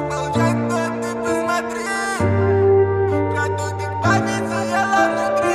получай, кто ты посмотри. Продуктик память заела внутри.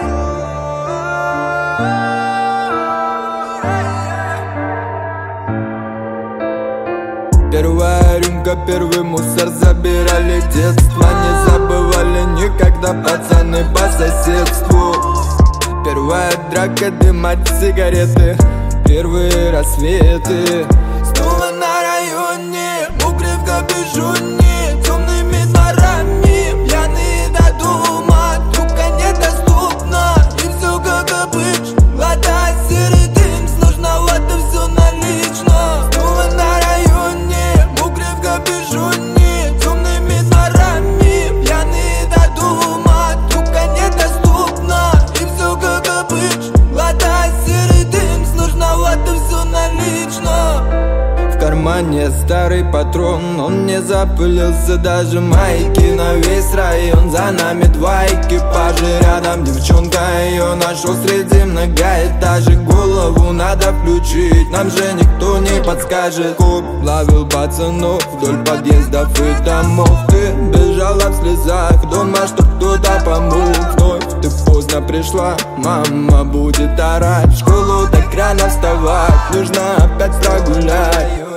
Первая рюмка, первый мусор забирали детство. Не забывали никогда пацаны по соседству. Первая драка, дымать сигареты, первые рассветы. Снова на районе, мокрый в капюшоне, темными дворами, пьяные до дома. Трубка недоступна, и все как обычно. Глотая серый дым, сложновато все налично. Снова на районе, мокрый в капюшоне, темными дворами, пьяные до дома. Трубка недоступна, и все как обычно. Глотая серый дым, сложновато все налично. В кармане старый патрон, он не запылился, даже майки. На весь район за нами два экипажа. Рядом девчонка, ее нашел среди многоэтажек. Голову надо включить, нам же никто не подскажет. Коп ловил пацанов вдоль подъездов и домов. Ты бежала в слезах дома, чтоб кто-то помог. Вновь ты поздно пришла, мама будет орать. В школу так рано вставать, нужно опять прогулять.